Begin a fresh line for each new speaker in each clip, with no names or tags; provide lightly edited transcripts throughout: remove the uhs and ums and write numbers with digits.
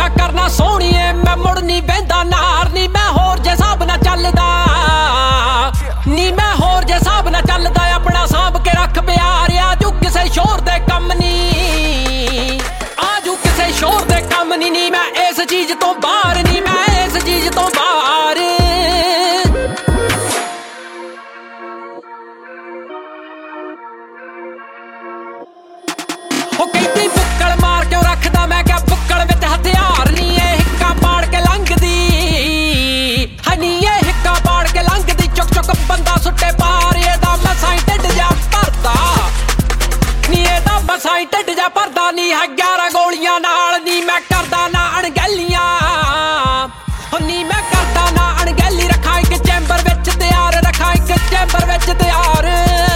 नशा करना सोहणीए मैं मुड़ नी बहिंदा नार नी मैं होर जे हिसाब ना चलदा नी मैं होर जे हिसाब ना चलदा अपना सांभ के रख प्यार आजू किसे शोर दे कम नी आजू किसे शोर दे कम नी मैं इस चीज तो बाहर नी मैं इस चीज तो बाहर ओ कहती बुक्कड़ मार क्यों रखदा मैं क्या बुक्कड़ विच हथियार नी ए हिक्का पाड़ के लंघदी हनी ए हिक्का पाड़ के लंघदी चुक चुक बंदा सुट्टे पार एदा मसाई ढिड जा भरदा नी एदा मसाई ढिड जा भरदा नी है 11 गोलियां नाल नी मैं करदा ना अणगैलियां नी मैं करदा ना अणगैली रखा एक चैंबर विच तैयार रखा एक चैंबर विच तैयार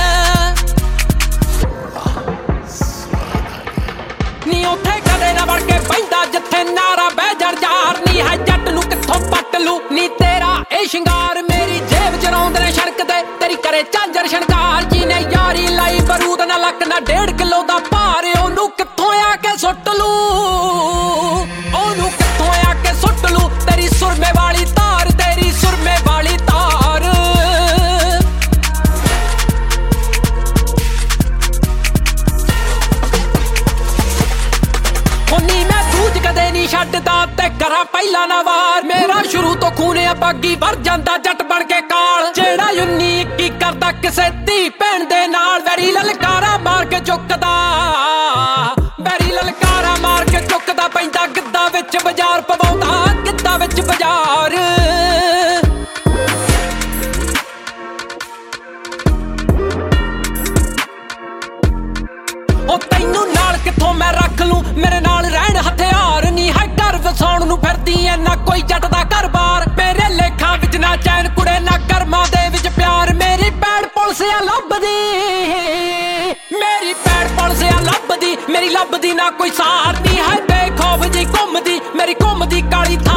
नी उत्थे कदे ना वड़ के पैंदा जिथे नारा बह जड़ जार नी है जट नू कित्थों पट लू नी तेरा ए शिंगार मेरी जेब च रौंदे ने सड़क ते तेरी करे झांजर शणकार जी ने यारी लाई बरूद ना लक ना 1.5 किलो दा भार ओनू कित्थों आके सुट लू ओनू कित्थों आके सुट लू तेरी सुरमे वाली तार तेरी सुरमे वाली तार नी मैं दूज कदे नहीं छड्डदा ते करा पहला ना वार मेरा शुरू तो खून बागी भर जांदा जट बन के काल जेड़ा यूनी की करदा किसे धी भैन दे नाल वैरी ललकारा मार के चुकदा वैरी ललकारा मार के चुकदा पैंदा गिद्दा विच बाजार पवाउंदा गिद्दा विच बाजार ओ तैनू नाल कित्थों मैं रख लूं मेरे नाल रहण हथियार नी है घर वसाउण नूं फिरदी ऐ ना कोई जट दा घर बार मेरे लेखा विच ना चैन कुड़े ना कर्मां दे विच प्यार मेरी पैड़ पुलसिया लभदी मेरी पैड़ पुलसिया लभदी मेरी लभदी ना कोई सार नी है बेखौफ जी घुमदी मेरी घुमदी काली थार